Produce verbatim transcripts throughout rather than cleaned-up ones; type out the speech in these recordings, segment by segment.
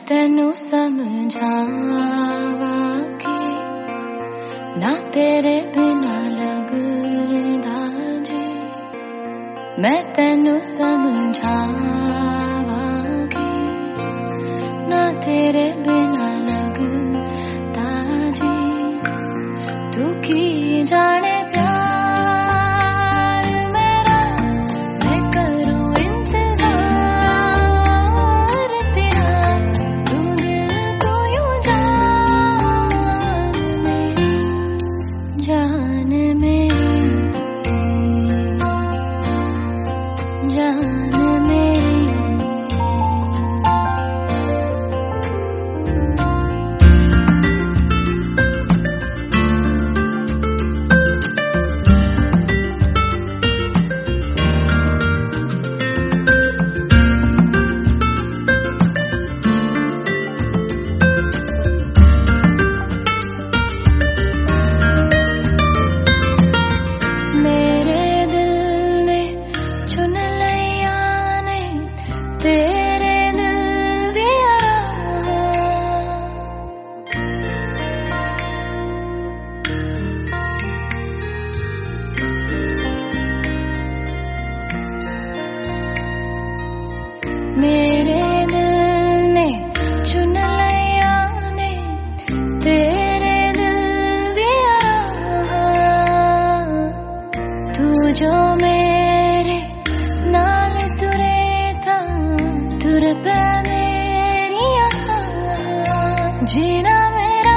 तेनू समझावा कि ना तेरे बिना लगदा जी। मैं तेनू समझावा कि ना तेरे बिना लगदा जी। तू की जाने मेरे दिल ने चुन लिया ने तेरे दिल दिया। तू जो मेरे नाल तुरे था तुर पे मेरी आसा। जीना मेरा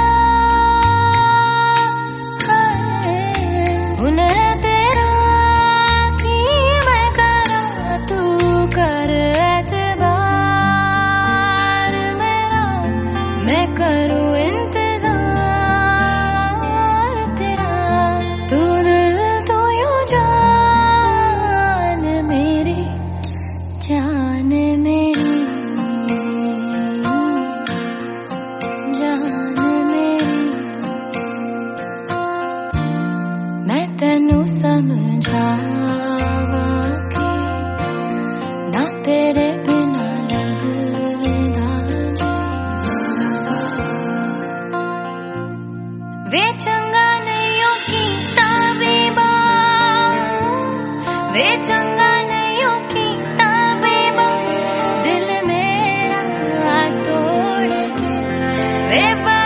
है उन्हें तेरा की मैं करा तू कर मैं करूं इंतजार तेरा। तू दिल तू यूं जान मेरी जान मेरी जान मेरी। मैं तेनू समझावा कि ना तेरे बिना लगदा जी। वे चंगा नहीं हो कीता बेबा वे चंगा नहीं हो कीता बेबा दिल मेरा तोड़ के वे